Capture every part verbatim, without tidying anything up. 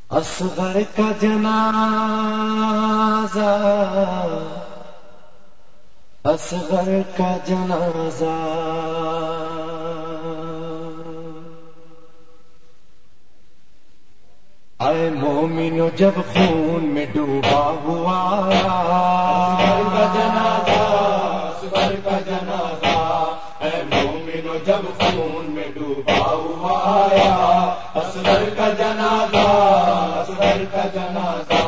اصغر کا جنازہ، اصغر کا جنازہ، اے مومنو جب خون میں ڈوبا ہوا اصغر کا جنازہ، اصغر کا جنازہ، اے مومنو جب خون میں ڈوبا ہوا آیا اصغر کا جنازہ، اصغر کا جنازہ،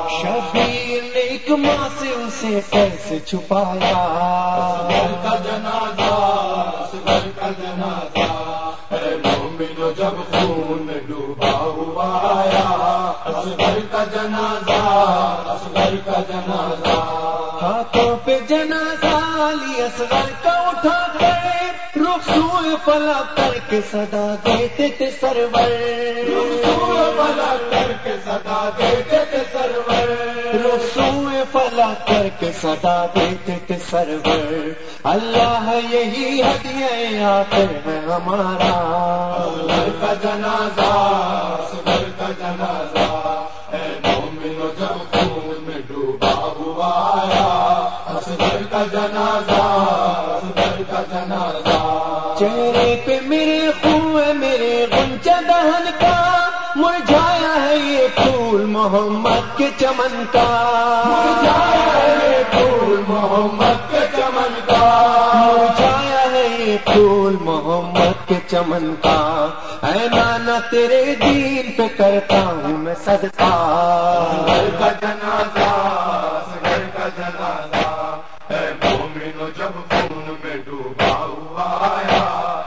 شبیر نے ایک ماں سے اسے کیسے چھپایا اصغر کا جنازہ، اصغر کا جنازہ، اے مومنو جب خون میں ڈوبا ہوا آیا اصغر کا جنازہ، اصغر کا جنازہ، ہاتھوں پہ جنازہ لی اصغر کا اٹھا گئے، رخ سوئے فلک کر کے صدا دیتے تھے سرور، رخ سوئے فلک کر کے صدا دیتے تھے سرور، رخ سوئے فلک کر کے صدا دیتے تھے سرور، اللہ یہی ہدیہ آخر ہے ہمارا اصغر کا جنازہ، اصغر کا جنازہ، اے مومنو جب خون میں ڈوبا ہوا آیا اصغر کا جنازہ، اصغر کا جنازہ، چہرے پہ میرے خون میرے غنچہ دہن کا، مرجھایا ہے یہ پھول محمد کے چمن کا، مرجھایا ہے یہ پھول محمد کے چمن کا، مرجھایا ہے یہ پھول محمد کے چمن کا، اے نانا تیرے دین پہ کرتا ہوں میں صدقہ اصغر کا جنازہ، اصغر کا جنازہ، اے مومنو جب خون میں ڈوبا ہوا آیا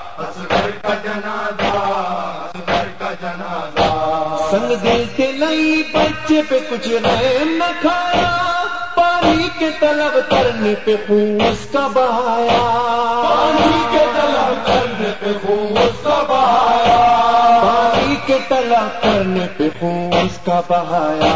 اصغر کا جنازہ، اصغر کا جنازہ، سنگ دل کے لئی بچے پہ کچھ رحم نہ کھایا، پانی کے طلب کرنے پہ خون اس کا بہایا، پانی کے طلب کرنے پہ خون اس کا بہایا، پانی کے طلب کرنے پہ خون اس کا بہایا،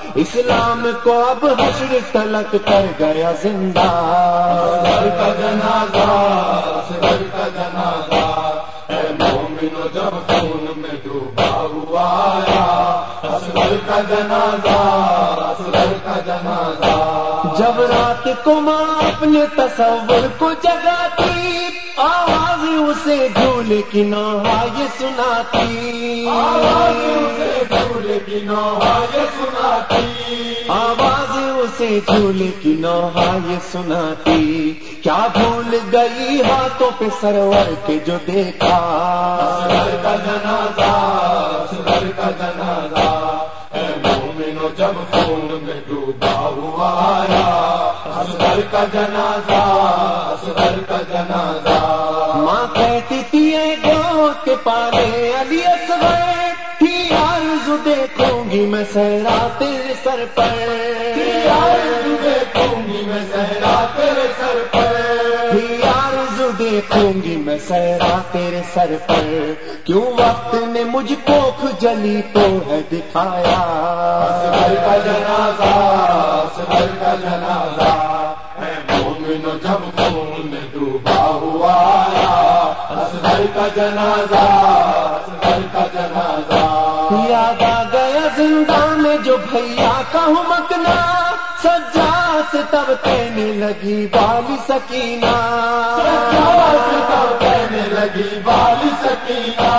اسلام کو اب حشر تلک کر گیا زندہ اصغر کا جنازہ، اصغر کا جنازہ، اے مومنو جب خون میں ڈوبا ہوا آیا اصغر کا جنازہ، اصغر کا جنازہ، جب رات کو ماں اپنے تصور کو جگاتی آواز اسے جھولے کی نوحہ یہ سناتی، آواز اسے جھولے کی نوحہ یہ سناتی، آواز اسے جھولے کی نوحہ یہ سناتی، کیا بھول گئی ہاتھوں پہ سرور کے جو دیکھا اصغر کا جنازہ، اصغر کا جنازہ، اے مومنو جب خون میں ڈوبا ہوا آیا اصغر کا جنازہ، اصغر کا جنازہ، ماں کہتی تھی اے گود کے پالے علی اصغر، تھی آرزو دیکھوں گی میں صحرا تیرے سر پر، تھی آرزو دیکھوں گی میں صحرا تیرے سر پر، تھی آرزو دیکھوں گی میں صحرا تیرے سر پر، کیوں وقت نے مجھ کو جلی تو ہے دکھایا اصغر کا جنازہ، اصغر کا جنازہ، اے مومنو جب خون میں ڈوبا ہوا آیا اصغر کا جنازہ، اصغر کا جنازہ، یاد آ گیا زندان میں جو بھیا کا ہمکنا، سجاد سے تب کہنے لگی بالی سکینہ، سجاد سے تب کہنے لگی بالی سکینہ،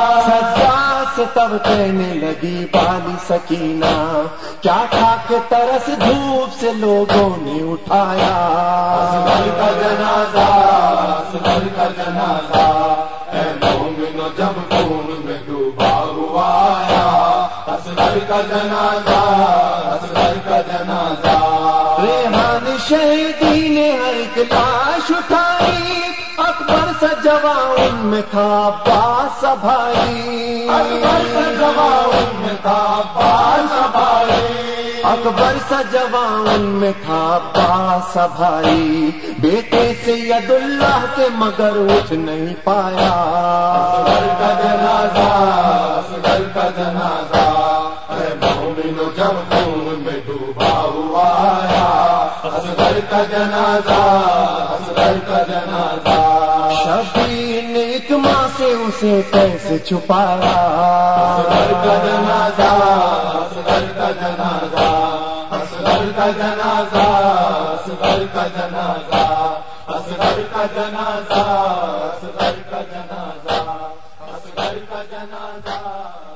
سجاد سے تب کہنے لگی بالی سکینہ، کیا کھا کے ترس دھوپ سے لوگوں نے اٹھایا اصغر کا جنازہ، اصغر کا جنازہ، اے مومنو جب خون میں ڈوبا ہوا آیا اصغر کا جنازہ، اصغر کا جنازہ، ریحان شہیدی نے ہر ایک لاش اٹھائی، اکبر سا جواں ان میں تھا عباس بھائی، اکبر سا جواں ان میں تھا عباس بھائی، اکبر سا جواں ان میں تھا عباس بھائی، بیٹے سید اللہ کے مگر اٹھ نہیں پایا اصغر کا جنازہ، اصغر کا جنازہ، اے مومنو جب خون میں ڈوبا ہوا آیا اصغر کا جنازہ، اصغر کا جنازہ، شبیر نے ایک ماں سے اسے کیسے چھپایا اصغر کا جنازہ، کا جنازہ اصغر کا جنازہ اصغر کا جنازہ اصغر کا جنازہ اصغر کا جنازہ اصغر کا جنازہ